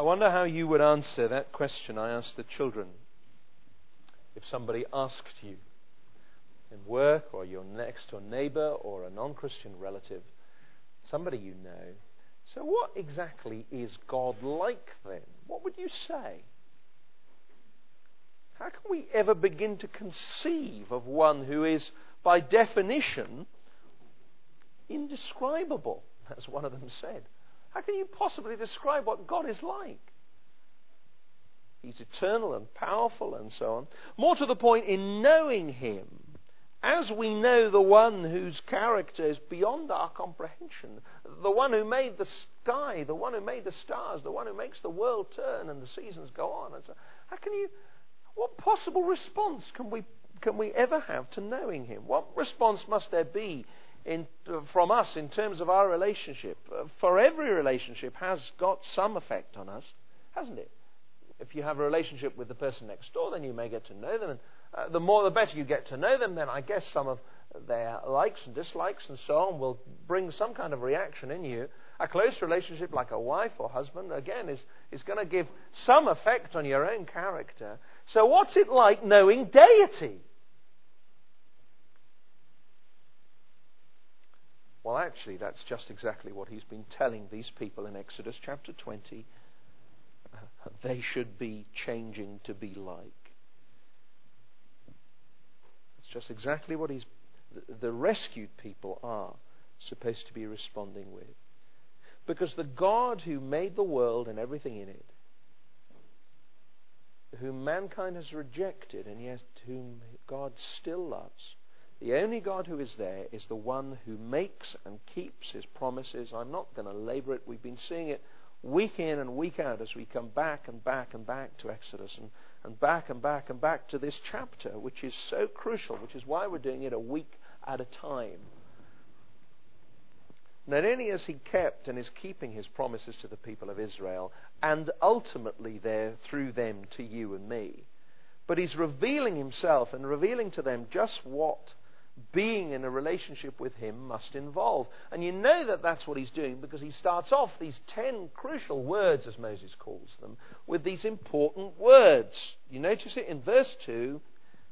I wonder how you would answer that question I asked the children. If somebody asked you in work, or your next door neighbor, or a non-Christian relative, somebody you know, so what exactly is God like then? What would you say? How can we ever begin to conceive of one who is, by definition, indescribable, as one of them said? How can you possibly describe what God is like? He's eternal and powerful and so on. More to the point, in knowing Him, as we know the one whose character is beyond our comprehension, the one who made the sky, the one who made the stars, the one who makes the world turn and the seasons go on, and so what possible response can we ever have to knowing Him? What response must there be from us in terms of our relationship? For every relationship has got some effect on us, hasn't it? If you have a relationship with the person next door, then you may get to know them, and the better you get to know them, then I guess some of their likes and dislikes and so on will bring some kind of reaction in you. A close relationship like a wife or husband, again, is going to give some effect on your own character. So what's it like knowing deity? Well, actually, that's just exactly what He's been telling these people in Exodus chapter 20. They should be changing to be like. It's just exactly what the rescued people are supposed to be responding with. Because the God who made the world and everything in it, whom mankind has rejected and yet whom God still loves, the only God who is there is the one who makes and keeps His promises. I'm not going to labor it. We've been seeing it week in and week out as we come back and back and back to Exodus and back and back and back to this chapter, which is so crucial, which is why we're doing it a week at a time. Not only has He kept and is keeping His promises to the people of Israel, and ultimately there through them to you and me, but He's revealing Himself and revealing to them just what being in a relationship with Him must involve. And you know that that's what He's doing because He starts off these 10 crucial words, as Moses calls them, with these important words. You notice it in verse 2.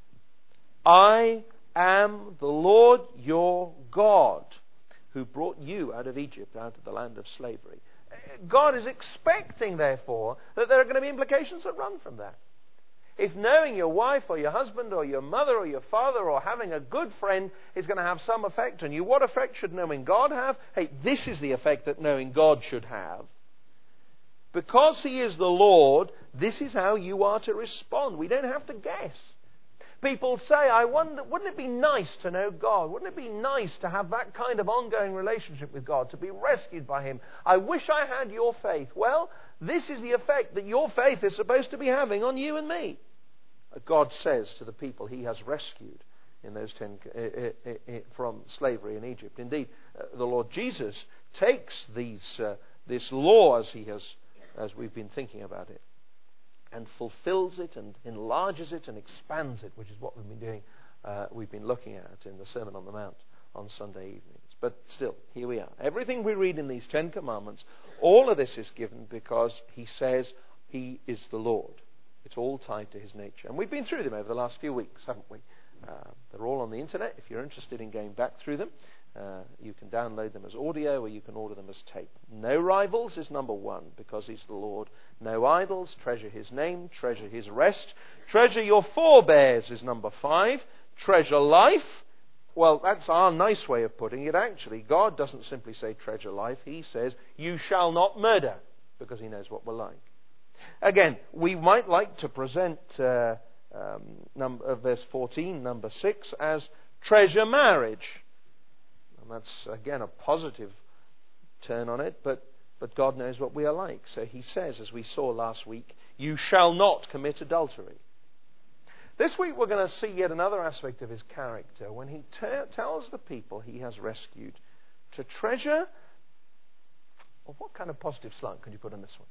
I am the Lord your God, who brought you out of Egypt, out of the land of slavery. God is expecting, therefore, that there are going to be implications that run from that. If knowing your wife or your husband or your mother or your father or having a good friend is going to have some effect on you, what effect should knowing God have? Hey, this is the effect that knowing God should have. Because He is the Lord, this is how you are to respond. We don't have to guess. People say, I wonder, wouldn't it be nice to know God? Wouldn't it be nice to have that kind of ongoing relationship with God, to be rescued by Him? I wish I had your faith. Well, this is the effect that your faith is supposed to be having on you and me. God says to the people He has rescued in those 10 from slavery in Egypt. Indeed, the Lord Jesus takes this law as we've been thinking about it, and fulfills it and enlarges it and expands it, which is what we've been doing. We've been looking at in the Sermon on the Mount on Sunday evenings. But still, here we are. Everything we read in these 10 commandments, all of this is given because He says He is the Lord. It's all tied to His nature. And we've been through them over the last few weeks, haven't we? They're all on the internet. If you're interested in going back through them, you can download them as audio or you can order them as tape. No rivals is number 1 because He's the Lord. No idols. Treasure His name. Treasure His rest. Treasure your forebears is number 5. Treasure life. Well, that's our nice way of putting it, actually. God doesn't simply say treasure life. He says, you shall not murder, because He knows what we're like. Again, we might like to present verse 14, number 6, as treasure marriage. And that's, again, a positive turn on it, but God knows what we are like. So He says, as we saw last week, you shall not commit adultery. This week we're going to see yet another aspect of His character when He tells the people He has rescued to treasure. Well, what kind of positive slant could you put on this one?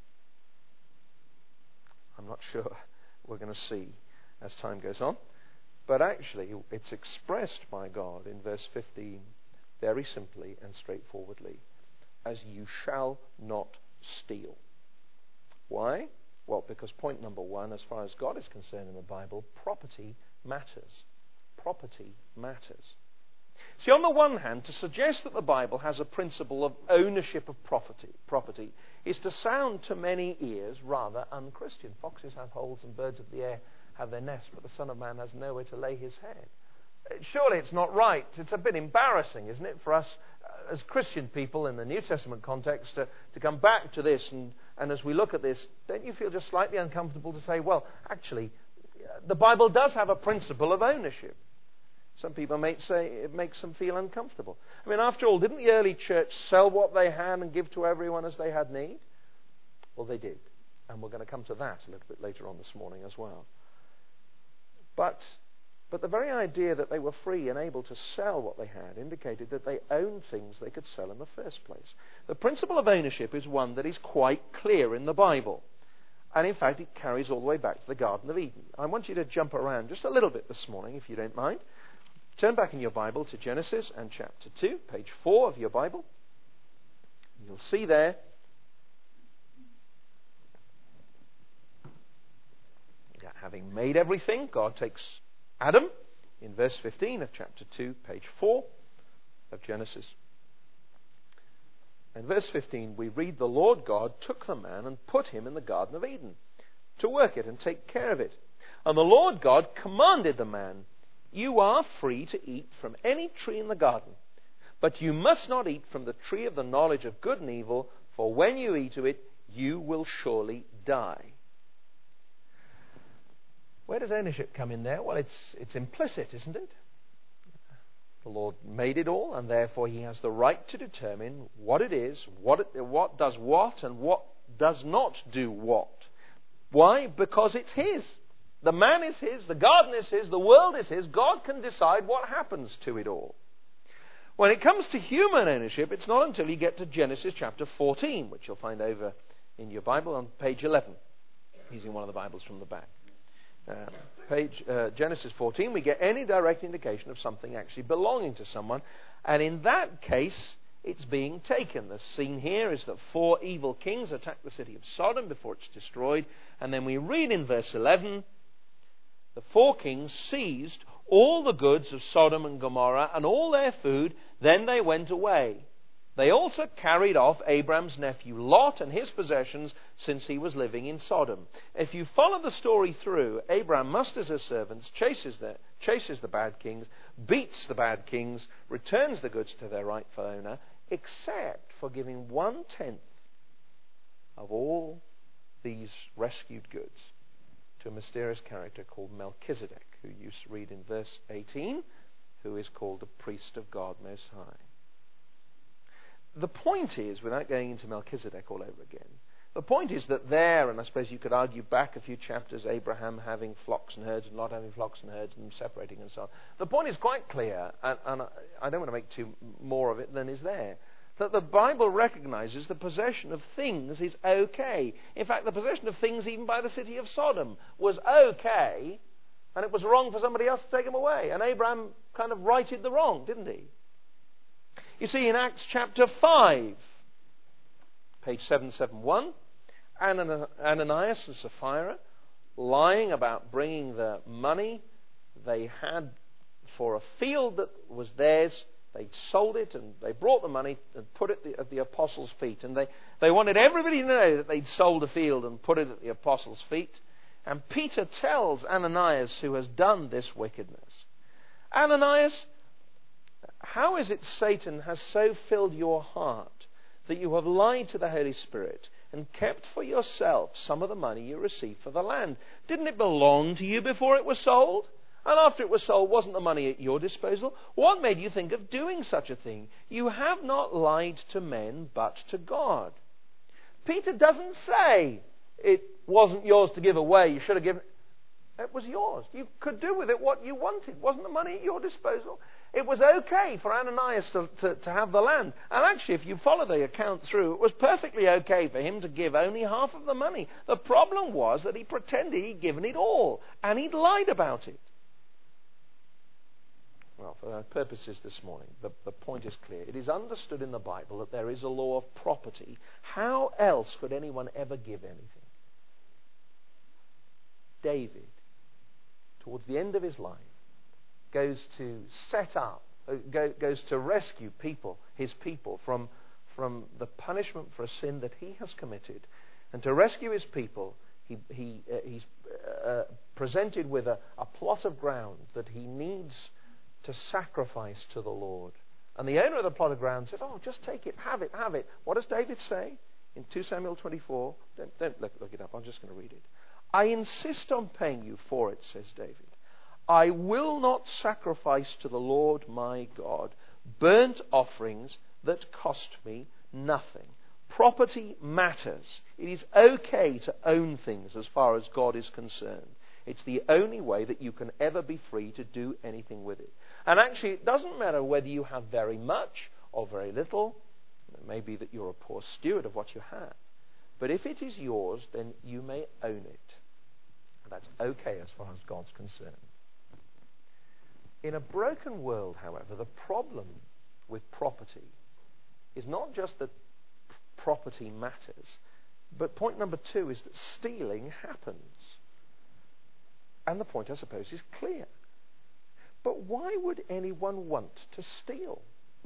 I'm not sure. We're going to see as time goes on. But actually, it's expressed by God in verse 15 very simply and straightforwardly as you shall not steal. Why? Well, because point number one, as far as God is concerned in the Bible, property matters. Property matters. See, on the one hand, to suggest that the Bible has a principle of ownership of property is to sound to many ears rather unchristian. Foxes have holes and birds of the air have their nests, but the Son of Man has nowhere to lay his head. Surely it's not right. It's a bit embarrassing, isn't it, for us as Christian people in the New Testament context to come back to this, and as we look at this, don't you feel just slightly uncomfortable to say, well, actually, the Bible does have a principle of ownership? Some people might say it makes them feel uncomfortable. I mean, after all, didn't the early church sell what they had and give to everyone as they had need? Well, they did. And we're going to come to that a little bit later on this morning as well. But the very idea that they were free and able to sell what they had indicated that they owned things they could sell in the first place. The principle of ownership is one that is quite clear in the Bible. And in fact, it carries all the way back to the Garden of Eden. I want you to jump around just a little bit this morning, if you don't mind. Turn back in your Bible to Genesis and chapter 2, page 4 of your Bible. You'll see there that having made everything, God takes Adam in verse 15 of chapter 2, page 4 of Genesis. In verse 15 we read, the Lord God took the man and put him in the Garden of Eden to work it and take care of it. And the Lord God commanded the man, you are free to eat from any tree in the garden, but you must not eat from the tree of the knowledge of good and evil, for when you eat of it, you will surely die. Where does ownership come in there? Well, it's implicit, isn't it? The Lord made it all, and therefore he has the right to determine what it is, what does what, and what does not do what. Why? Because it's his. The man is his, the garden is his, the world is his. God can decide what happens to it all. When it comes to human ownership, it's not until you get to Genesis chapter 14, which you'll find over in your Bible on page 11, using one of the Bibles from the back. Genesis 14, we get any direct indication of something actually belonging to someone, and in that case, it's being taken. The scene here is that 4 evil kings attack the city of Sodom before it's destroyed, and then we read in verse 11, the 4 kings seized all the goods of Sodom and Gomorrah and all their food, then they went away. They also carried off Abraham's nephew Lot and his possessions, since he was living in Sodom. If you follow the story through, Abraham musters his servants, chases the bad kings, beats the bad kings, returns the goods to their rightful owner, except for giving 1/10 of all these rescued goods to a mysterious character called Melchizedek, who you read in verse 18, who is called the priest of God Most High. The point is, without going into Melchizedek all over again, the point is that there, and I suppose you could argue back a few chapters, Abraham having flocks and herds and Lot having flocks and herds and them separating and so on. The point is quite clear, and I don't want to make too more of it than is there, that the Bible recognizes the possession of things is okay. In fact, the possession of things even by the city of Sodom was okay, and it was wrong for somebody else to take them away. And Abraham kind of righted the wrong, didn't he? You see, in Acts chapter 5, page 771, Ananias and Sapphira, lying about bringing the money they had for a field that was theirs. They'd sold it, and they brought the money and put it at the apostles' feet. And they wanted everybody to know that they'd sold a field and put it at the apostles' feet. And Peter tells Ananias, who has done this wickedness, Ananias, how is it Satan has so filled your heart that you have lied to the Holy Spirit and kept for yourself some of the money you received for the land? Didn't it belong to you before it was sold? And after it was sold, wasn't the money at your disposal? What made you think of doing such a thing? You have not lied to men, but to God. Peter doesn't say it wasn't yours to give away. You should have given it. It was yours. You could do with it what you wanted. Wasn't the money at your disposal? It was okay for Ananias to have the land. And actually, if you follow the account through, it was perfectly okay for him to give only half of the money. The problem was that he pretended he'd given it all, and he'd lied about it. Well, for our purposes this morning, the point is clear. It is understood in the Bible that there is a law of property. How else could anyone ever give anything? David, towards the end of his life, goes to goes to rescue his people from the punishment for a sin that he has committed. And to rescue his people, he's presented with a plot of ground that he needs to sacrifice to the Lord. And the owner of the plot of ground says, "Oh, just take it, have it, have it." What does David say in 2 Samuel 24? Don't look it up, I'm just going to read it. "I insist on paying you for it," says David. "I will not sacrifice to the Lord my God burnt offerings that cost me nothing." Property matters. It is okay to own things as far as God is concerned. It's the only way that you can ever be free to do anything with it. And actually, it doesn't matter whether you have very much or very little. It may be that you're a poor steward of what you have. But if it is yours, then you may own it. And that's okay as far as God's concerned. In a broken world, however, the problem with property is not just that property matters, but point number 2 is that stealing happens. And the point, I suppose, is clear. But why would anyone want to steal?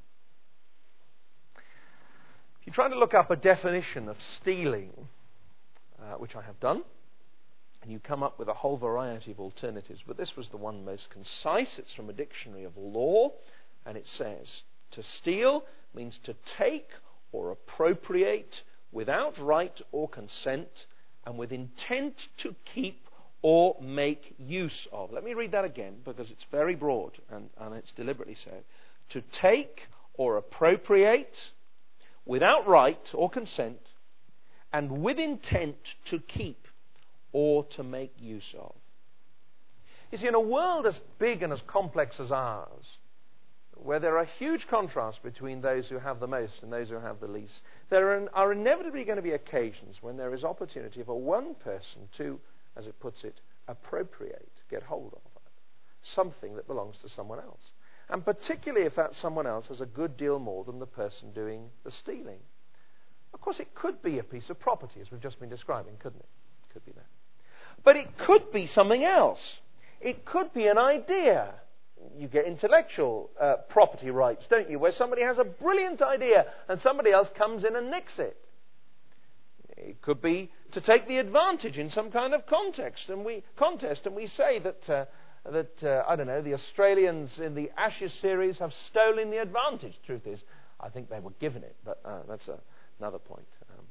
If you try to look up a definition of stealing, which I have done, and you come up with a whole variety of alternatives, but this was the one most concise. It's from a dictionary of law, and it says, to steal means to take or appropriate without right or consent and with intent to keep or make use of. Let me read that again because it's very broad and it's deliberately said. To take or appropriate without right or consent and with intent to keep or to make use of. You see, in a world as big and as complex as ours, where there are huge contrasts between those who have the most and those who have the least, there are inevitably going to be occasions when there is opportunity for one person to, as it puts it, appropriate, get hold of something that belongs to someone else. And particularly if that someone else has a good deal more than the person doing the stealing. Of course, it could be a piece of property, as we've just been describing, couldn't it? It could be that. But it could be something else. It could be an idea. You get intellectual property rights, don't you? Where somebody has a brilliant idea and somebody else comes in and nicks it. It could be to take the advantage in some kind of contest, and we say that I don't know, the Australians in the Ashes series have stolen the advantage. Truth is, I think they were given it, but that's another point.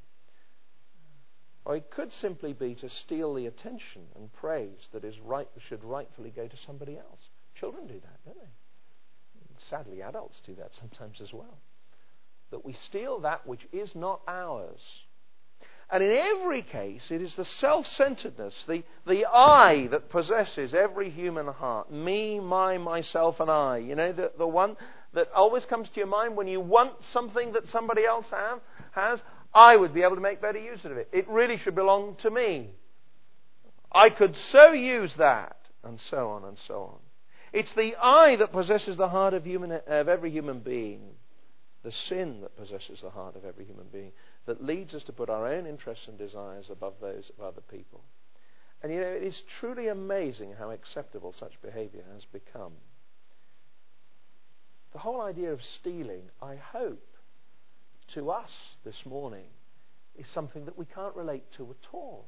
Or it could simply be to steal the attention and praise that should rightfully go to somebody else. Children do that, don't they? Sadly, adults do that sometimes as well. That we steal that which is not ours. And in every case, it is the self-centeredness, the I that possesses every human heart. Me, my, myself, and I. You know, the one that always comes to your mind when you want something that somebody else has. I would be able to make better use of it. It really should belong to me. I could so use that, and so on and so on. It's the I that possesses the heart of every human being, the sin that possesses the heart of every human being, that leads us to put our own interests and desires above those of other people. And you know, it is truly amazing how acceptable such behavior has become. The whole idea of stealing, I hope, to us this morning, is something that we can't relate to at all.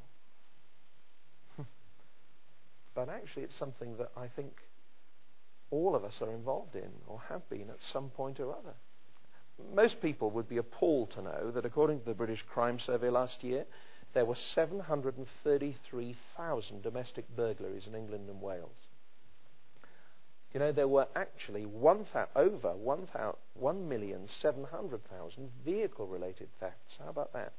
But actually it's something that I think all of us are involved in or have been at some point or other. Most people would be appalled to know that according to the British Crime Survey last year, there were 733,000 domestic burglaries in England and Wales. You know, there were actually over 1,700,000 vehicle-related thefts. How about that?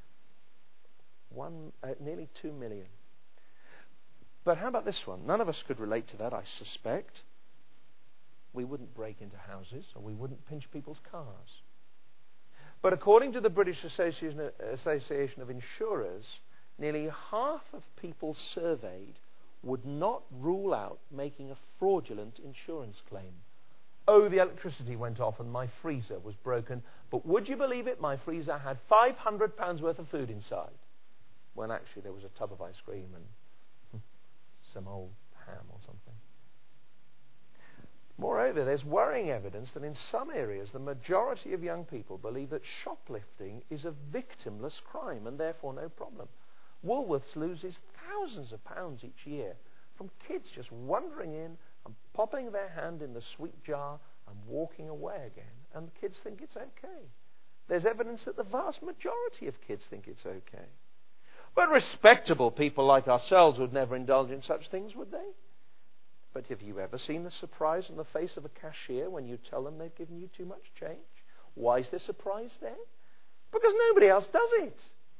Nearly 2 million. But how about this one? None of us could relate to that, I suspect. We wouldn't break into houses, or we wouldn't pinch people's cars. But according to the British Association of Insurers, nearly half of people surveyed would not rule out making a fraudulent insurance claim. Oh, the electricity went off and my freezer was broken, but would you believe it? My freezer had £500 worth of food inside, when actually there was a tub of ice cream and some old ham or something. Moreover, there's worrying evidence that in some areas the majority of young people believe that shoplifting is a victimless crime and therefore no problem. Woolworths loses thousands of pounds each year from kids just wandering in and popping their hand in the sweet jar and walking away again, and the kids think it's okay. There's evidence that the vast majority of kids think it's okay. But respectable people like ourselves would never indulge in such things, would they? But have you ever seen the surprise on the face of a cashier when you tell them they've given you too much change? Why is there surprise there? Because nobody else does it.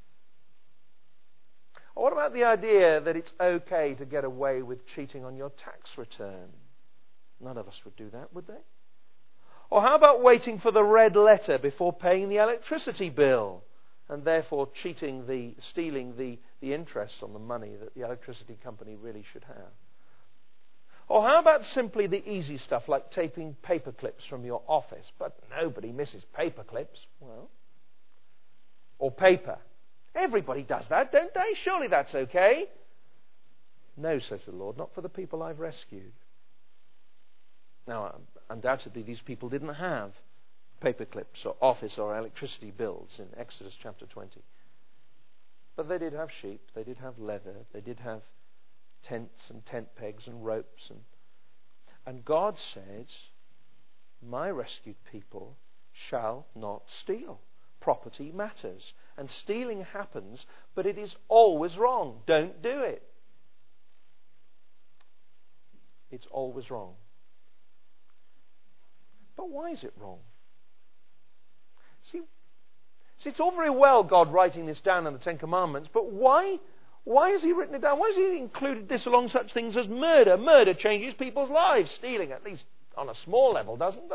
Or what about the idea that it's okay to get away with cheating on your tax return? None of us would do that, would they? Or how about waiting for the red letter before paying the electricity bill and therefore stealing the interest on the money that the electricity company really should have? Or how about simply the easy stuff like taping paper clips from your office? But nobody misses paper clips. Well, or paper. Everybody does that, don't they? Surely that's okay. No, says the Lord, not for the people I've rescued. Now, undoubtedly, these people didn't have paper clips or office or electricity bills in Exodus chapter 20. But they did have sheep, they did have leather, they did have tents and tent pegs and ropes. And God says, my rescued people shall not steal. Property matters. And stealing happens, but it is always wrong. Don't do it. It's always wrong. But why is it wrong? See, it's all very well God writing this down in the Ten Commandments, but why has He written it down? Why has He included this along such things as murder? Murder changes people's lives. Stealing, at least on a small level, does it?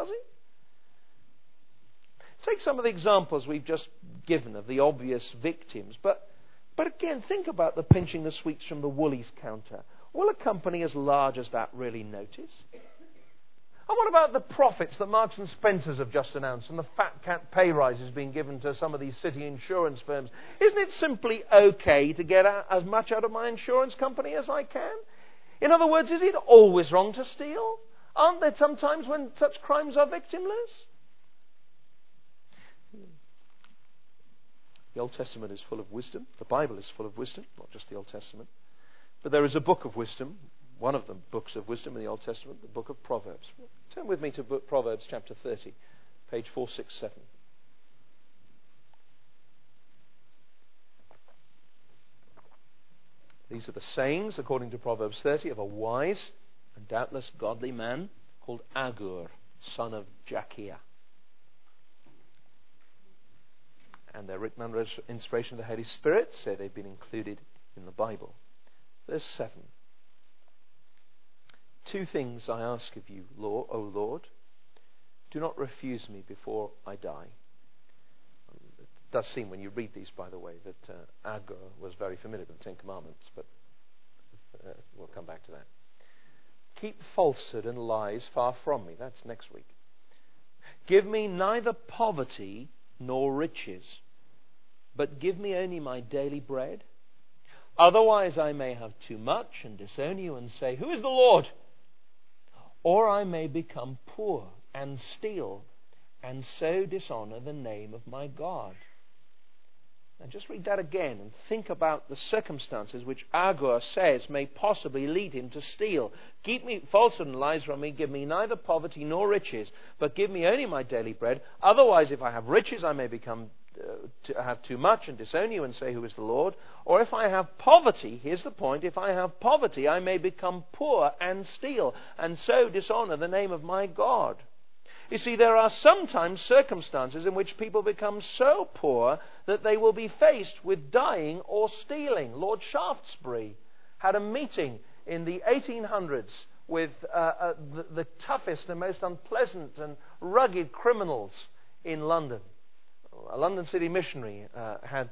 Take some of the examples we've just given of the obvious victims, but again, think about the pinching the sweets from the Woolies counter. Will a company as large as that really notice? And what about the profits that Marks and Spencers have just announced and the fat cat pay rises being given to some of these city insurance firms? Isn't it simply okay to get as much out of my insurance company as I can? In other words, is it always wrong to steal? Aren't there some times when such crimes are victimless? The Old Testament is full of wisdom. The Bible is full of wisdom, not just the Old Testament. But there is a book of wisdom, one of the books of wisdom in the Old Testament, the book of Proverbs. Turn with me to Proverbs chapter 30, page 467. These are the sayings, according to Proverbs 30, of a wise and doubtless godly man called Agur, son of Jakiah. And they're written under inspiration of the Holy Spirit, so they've been included in the Bible. Verse 7. 2 things I ask of you, O Lord. Do not refuse me before I die. It does seem when you read these, by the way, that Agur was very familiar with the Ten Commandments, but we'll come back to that. Keep falsehood and lies far from me. That's next week. Give me neither poverty nor riches, but give me only my daily bread. Otherwise I may have too much and disown you and say, who is the Lord? Or I may become poor and steal and so dishonor the name of my God. Now just read that again and think about the circumstances which Agur says may possibly lead him to steal. Keep me falsehood and lies from me. Give me neither poverty nor riches, but give me only my daily bread. Otherwise, if I have riches, I may become to have too much and disown you and say, who is the Lord? Or if I have poverty, here's the point, if I have poverty, I may become poor and steal and so dishonor the name of my God. You see, there are sometimes circumstances in which people become so poor that they will be faced with dying or stealing. Lord Shaftesbury had a meeting in the 1800s with the toughest and most unpleasant and rugged criminals in London. A London city missionary had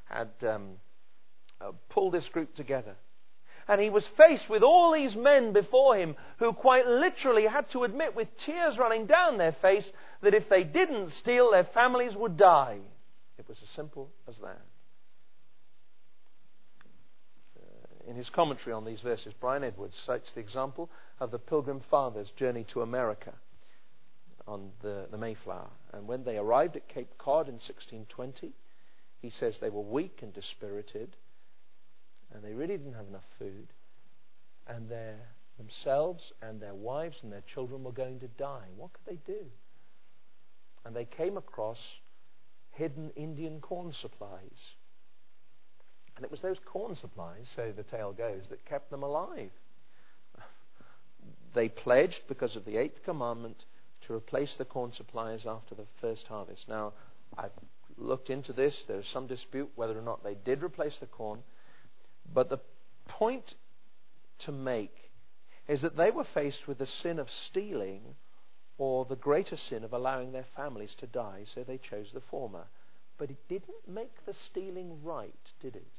pulled this group together. And he was faced with all these men before him who quite literally had to admit with tears running down their face that if they didn't steal, their families would die. It was as simple as that. in his commentary on these verses, Brian Edwards cites the example of the Pilgrim Fathers' journey to America on the Mayflower. And when they arrived at Cape Cod in 1620, he says they were weak and dispirited, and they really didn't have enough food, and themselves and their wives and their children were going to die. What could they do? And they came across hidden Indian corn supplies. And it was those corn supplies, so the tale goes, that kept them alive. They pledged, because of the 8th commandment, to replace the corn supplies after the first harvest. Now, I've looked into this. There's some dispute whether or not they did replace the corn. But the point to make is that they were faced with the sin of stealing or the greater sin of allowing their families to die, so they chose the former. But it didn't make the stealing right, did it?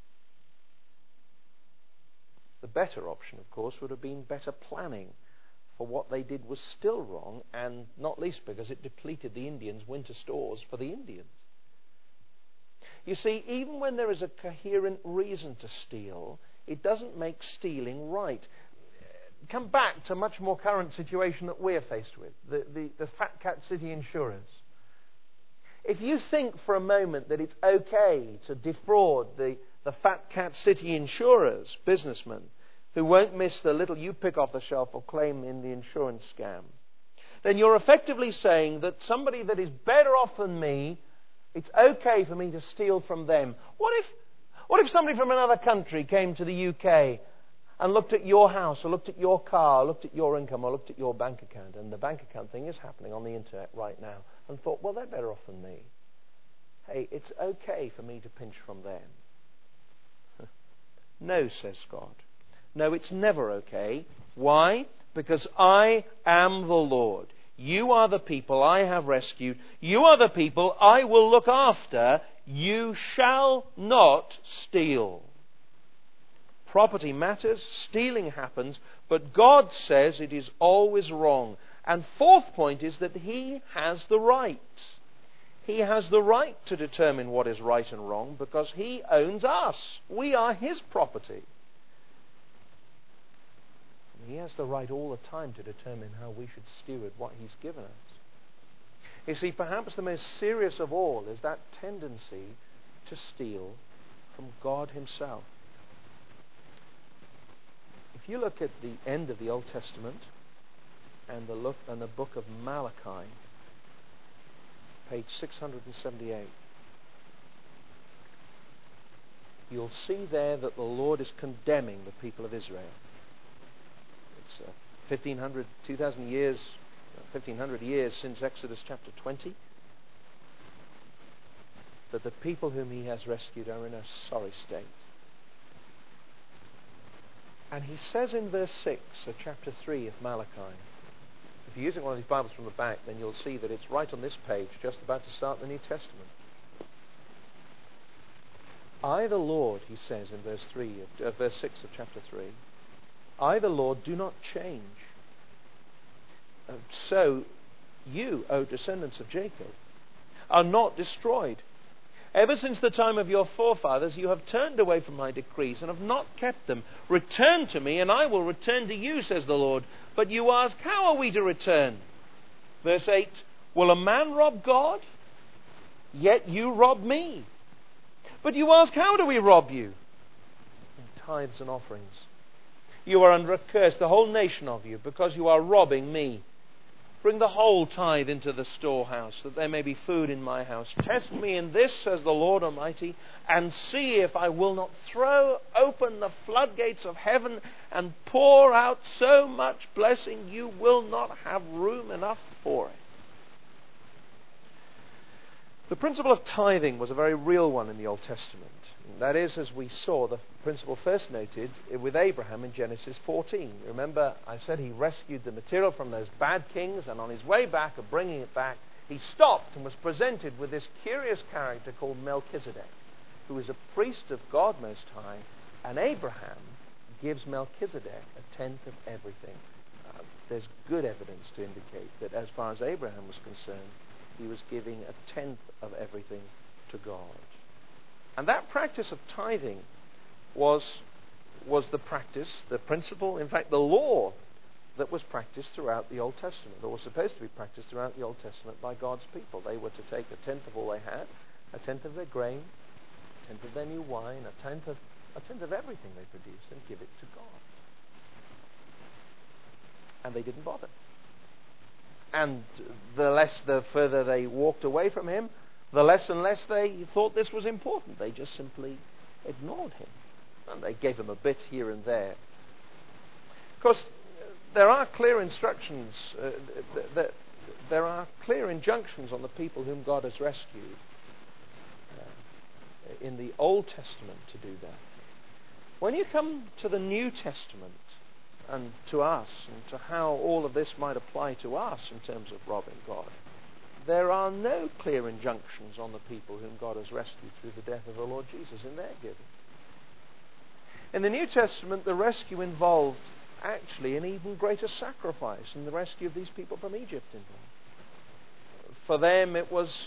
The better option, of course, would have been better planning, for what they did was still wrong, and not least because it depleted the Indians' winter stores for the Indians. You see, even when there is a coherent reason to steal, it doesn't make stealing right. Come back to a much more current situation that we're faced with, the Fat Cat City insurers. If you think for a moment that it's okay to defraud the Fat Cat City insurers, businessmen, who won't miss the little you pick off the shelf or claim in the insurance scam, then you're effectively saying that somebody that is better off than me, it's okay for me to steal from them. What if somebody from another country came to the UK and looked at your house, or looked at your car, or looked at your income, or looked at your bank account, and the bank account thing is happening on the internet right now, and thought, well, they're better off than me. Hey, it's okay for me to pinch from them. No, says God. No, it's never okay. Why? Because I am the Lord. You are the people I have rescued. You are the people I will look after. You shall not steal. Property matters, stealing happens, but God says it is always wrong. And fourth point is that He has the right. He has the right to determine what is right and wrong because He owns us. We are His property. He has the right all the time to determine how we should steward what He's given us. You see, perhaps the most serious of all is that tendency to steal from God Himself. If you look at the end of the Old Testament and the book of Malachi, page 678, you'll see there that the Lord is condemning the people of Israel. It's 2,000 years, 1,500 years since Exodus chapter 20, that the people whom He has rescued are in a sorry state. And He says in verse 6 of chapter 3 of Malachi, if you're using one of these Bibles from the back, then you'll see that it's right on this page, just about to start the New Testament. I, the Lord, He says in verse 6 of chapter 3, I, the Lord, do not change. So you, O descendants of Jacob, are not destroyed. Ever since the time of your forefathers, you have turned away from my decrees and have not kept them. Return to me, and I will return to you, says the Lord. But you ask, how are we to return? Verse 8, will a man rob God? Yet you rob me. But you ask, how do we rob you? In tithes and offerings. You are under a curse, the whole nation of you, because you are robbing me. Bring the whole tithe into the storehouse, that there may be food in my house. Test me in this, says the Lord Almighty, and see if I will not throw open the floodgates of heaven and pour out so much blessing you will not have room enough for it. The principle of tithing was a very real one in the Old Testament. That is, as we saw, the principle first noted with Abraham in Genesis 14. Remember, I said he rescued the material from those bad kings, and on his way back of bringing it back, he stopped and was presented with this curious character called Melchizedek, who is a priest of God Most High, and Abraham gives Melchizedek a tenth of everything. There's good evidence to indicate that as far as Abraham was concerned, he was giving a tenth of everything to God. And that practice of tithing was was the practice, the principle, in fact the law that was practiced throughout the Old Testament, or was supposed to be practiced throughout the Old Testament by God's people. They were to take a tenth of all they had, a tenth of their grain, a tenth of their new wine, a tenth of everything they produced, and give it to God. And they didn't bother. And the further they walked away from him, the less and less they thought this was important. They just simply ignored him. And they gave him a bit here and there. Of course, there are clear instructions, there are clear injunctions on the people whom God has rescued in the Old Testament to do that. When you come to the New Testament and to us and to how all of this might apply to us in terms of robbing God, there are no clear injunctions on the people whom God has rescued through the death of the Lord Jesus in their giving. In the New Testament, the rescue involved actually an even greater sacrifice than the rescue of these people from Egypt involved. For them, it was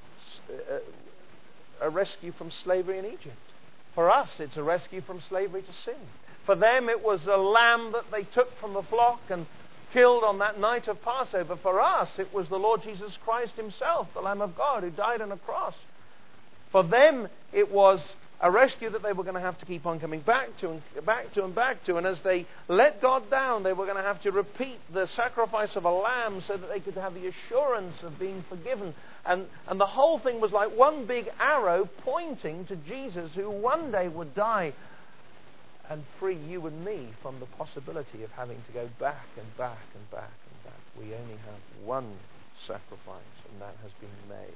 a rescue from slavery in Egypt. For us, it's a rescue from slavery to sin. For them, it was a lamb that they took from the flock and killed on that night of Passover. For us, it was the Lord Jesus Christ himself, the Lamb of God, who died on a cross. For them, it was a rescue that they were going to have to keep on coming back to. And as they let God down, they were going to have to repeat the sacrifice of a lamb so that they could have the assurance of being forgiven. And the whole thing was like one big arrow pointing to Jesus, who one day would die and free you and me from the possibility of having to go back and back and back and back. We only have one sacrifice, and that has been made.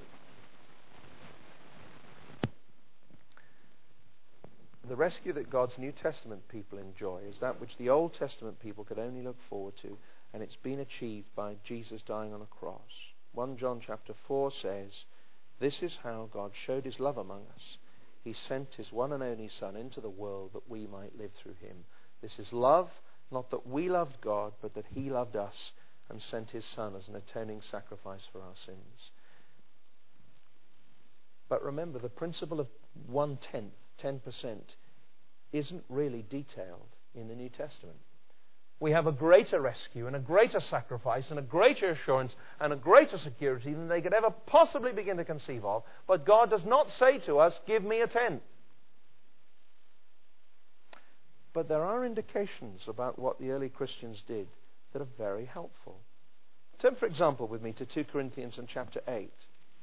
The rescue that God's New Testament people enjoy is that which the Old Testament people could only look forward to, and it's been achieved by Jesus dying on a cross. 1 John chapter 4 says, "This is how God showed his love among us. He sent his one and only Son into the world that we might live through him. This is love, not that we loved God, but that he loved us and sent his Son as an atoning sacrifice for our sins." But remember, the principle of 1/10, 10%, isn't really detailed in the New Testament. We have a greater rescue and a greater sacrifice and a greater assurance and a greater security than they could ever possibly begin to conceive of. But God does not say to us, "Give me a tenth." But there are indications about what the early Christians did that are very helpful. Turn, for example, with me to 2 Corinthians and chapter 8,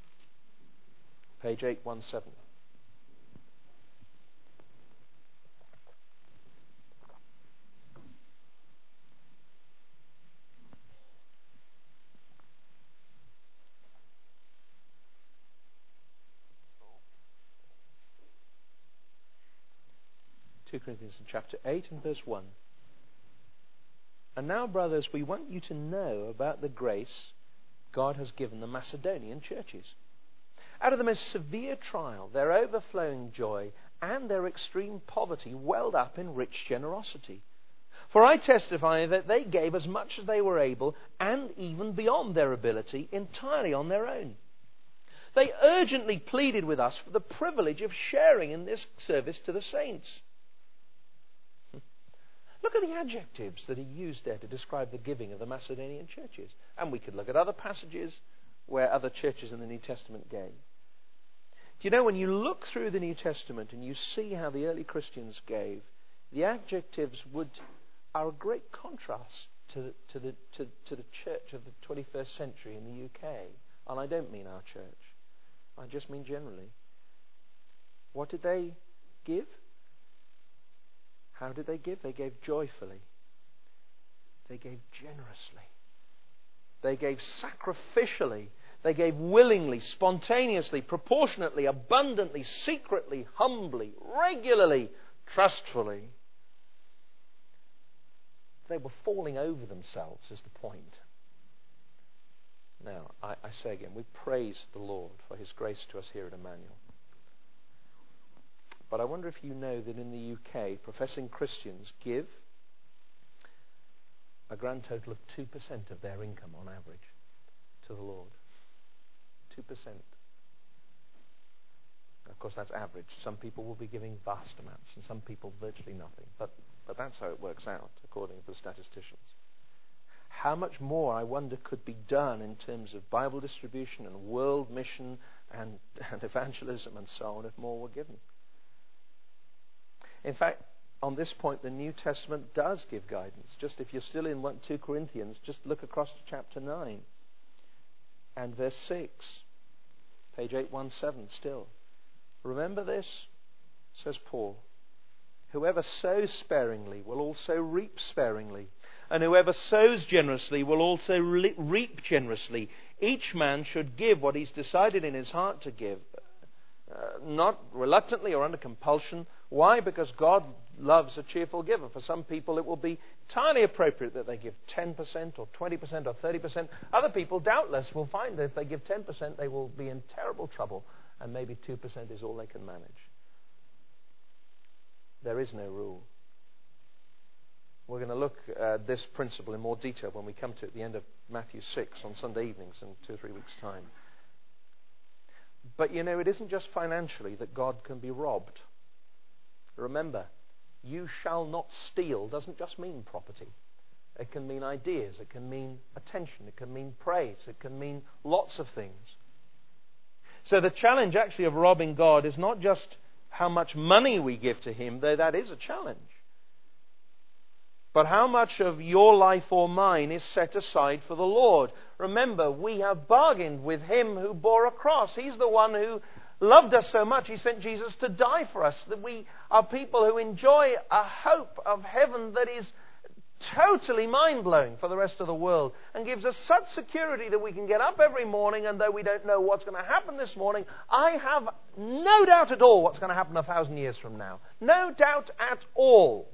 page 817. 2 Corinthians chapter 8 and verse 1. "And now, brothers, we want you to know about the grace God has given the Macedonian churches. Out of the most severe trial, their overflowing joy and their extreme poverty welled up in rich generosity. For I testify that they gave as much as they were able, and even beyond their ability, entirely on their own. They urgently pleaded with us for the privilege of sharing in this service to the saints." Look at the adjectives that he used there to describe the giving of the Macedonian churches. And we could look at other passages where other churches in the New Testament gave. Do you know, when you look through the New Testament and you see how the early Christians gave, the adjectives are a great contrast to the church of the 21st century in the UK. And I don't mean our church. I just mean generally. What did they give? How did they give? They gave joyfully. They gave generously. They gave sacrificially. They gave willingly, spontaneously, proportionately, abundantly, secretly, humbly, regularly, trustfully. They were falling over themselves, is the point. Now, I say again, we praise the Lord for his grace to us here at Emmanuel. But I wonder if you know that in the UK, professing Christians give a grand total of 2% of their income on average to the Lord. 2%. Of course, that's average. Some people will be giving vast amounts, and some people virtually nothing. But that's how it works out, according to the statisticians. How much more, I wonder, could be done in terms of Bible distribution and world mission and evangelism and so on if more were given? In fact, on this point, the New Testament does give guidance. Just if you're still in 2 Corinthians, just look across to chapter 9 and verse 6. Page 817 still. Remember this, says Paul. Whoever sows sparingly will also reap sparingly. And whoever sows generously will also reap generously. Each man should give what he's decided in his heart to give. Not reluctantly or under compulsion. Why? Because God loves a cheerful giver. For some people it will be entirely appropriate that they give 10% or 20% or 30%. Other people, doubtless, will find that if they give 10% they will be in terrible trouble, and maybe 2% is all they can manage. There is no rule. We're going to look at this principle in more detail when we come to it at the end of Matthew 6 on Sunday evenings in 2 or 3 weeks' time. But it isn't just financially that God can be robbed. Remember, you shall not steal doesn't just mean property. It can mean ideas, it can mean attention, it can mean praise, it can mean lots of things. So the challenge actually of robbing God is not just how much money we give to Him, though that is a challenge. But how much of your life or mine is set aside for the Lord? Remember, we have bargained with Him who bore a cross. He's the one who loved us so much, He sent Jesus to die for us. That we are people who enjoy a hope of heaven that is totally mind-blowing for the rest of the world, and gives us such security that we can get up every morning, and though we don't know what's going to happen this morning, I have no doubt at all what's going to happen 1,000 years from now. No doubt at all.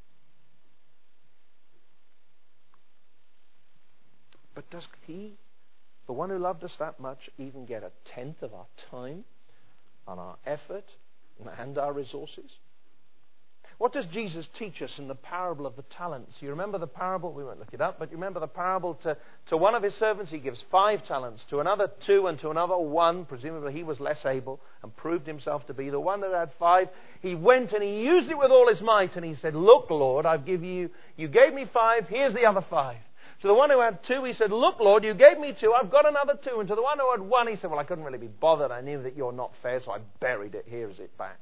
But does He, the one who loved us that much, even get 1/10 of our time and our effort and our resources? What does Jesus teach us in the parable of the talents? You remember the parable? We won't look it up, but you remember the parable to one of His servants He gives 5 talents, to another 2, and to another 1. Presumably he was less able and proved himself to be the one that had 5. He went and he used it with all his might, and he said, "Look, Lord, you gave me 5, here's the other 5. To the one who had 2, he said, "Look, Lord, you gave me 2, I've got another 2. And to the one who had 1, he said, "Well, I couldn't really be bothered. I knew that you're not fair, so I buried it. Here is it back."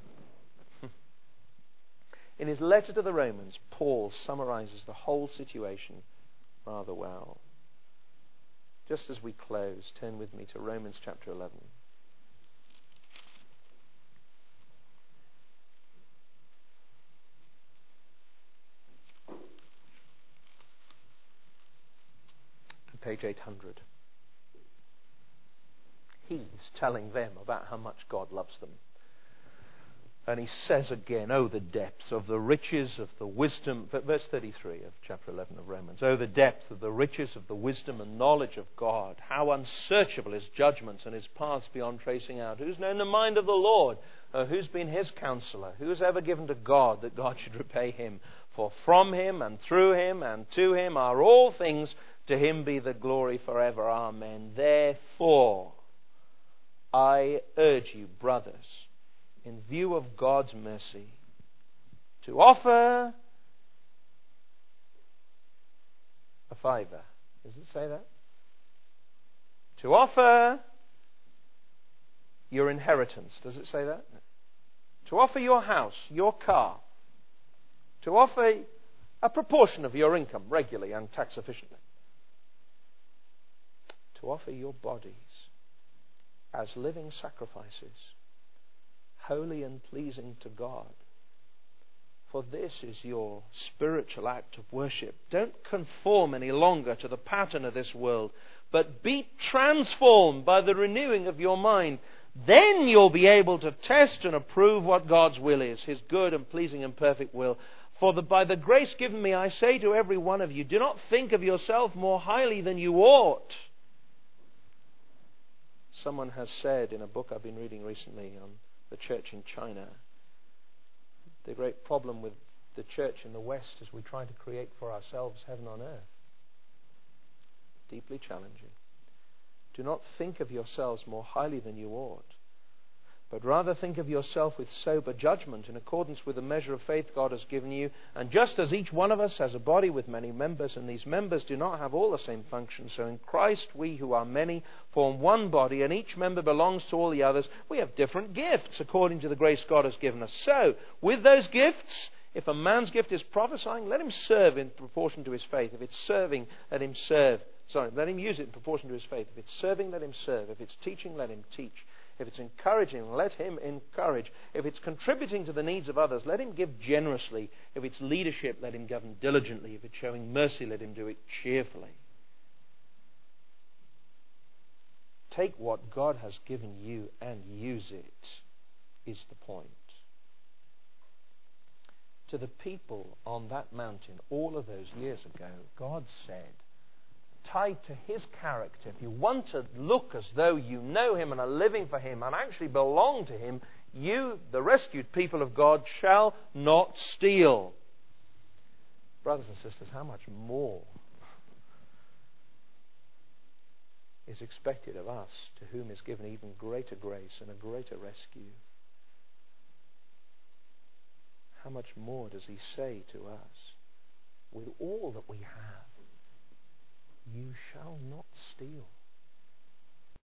In his letter to the Romans, Paul summarizes the whole situation rather well. Just as we close, turn with me to Romans chapter 11. Page 800. He's telling them about how much God loves them. And he says again, "Oh, the depths of the riches of the wisdom," verse 33 of chapter 11 of Romans. "Oh, the depth of the riches of the wisdom and knowledge of God. How unsearchable His judgments and His paths beyond tracing out. Who's known the mind of the Lord? Who's been His counselor? Who's ever given to God that God should repay him? For from Him and through Him and to Him are all things. To Him be the glory forever. Amen. Therefore, I urge you, brothers, in view of God's mercy, to offer a 5. Does it say that? To offer your inheritance. Does it say that? To offer your house, your car. To offer a proportion of your income regularly and tax efficiently. To offer your bodies as living sacrifices, holy and pleasing to God. For this is your spiritual act of worship. Don't conform any longer to the pattern of this world, but be transformed by the renewing of your mind. Then you'll be able to test and approve what God's will is, His good and pleasing and perfect will. For by the grace given me, I say to every one of you, do not think of yourself more highly than you ought. Someone has said in a book I've been reading recently on the church in China, the great problem with the church in the West is we try to create for ourselves heaven on earth. Deeply challenging. Do not think of yourselves more highly than you ought, But rather think of yourself with sober judgment in accordance with the measure of faith God has given you. And just as each one of us has a body with many members, and these members do not have all the same function, so in Christ we who are many form one body, and each member belongs to all the others. We have different gifts according to the grace God has given us. So, with those gifts, if a man's gift is prophesying, let him serve in proportion to his faith. If it's serving, let him serve. Let him use it in proportion to his faith. If it's serving, let him serve. If it's teaching, let him teach. If it's encouraging, let him encourage. If it's contributing to the needs of others, let him give generously. If it's leadership, let him govern diligently. If it's showing mercy, let him do it cheerfully. Take what God has given you and use it, is the point. To the people on that mountain all of those years ago, God said, tied to his character, if you want to look as though you know him and are living for him and actually belong to him, you, the rescued people of God, shall not steal. Brothers and sisters, how much more is expected of us, to whom is given even greater grace and a greater rescue? How much more does he say to us, with all that we have, you shall not steal?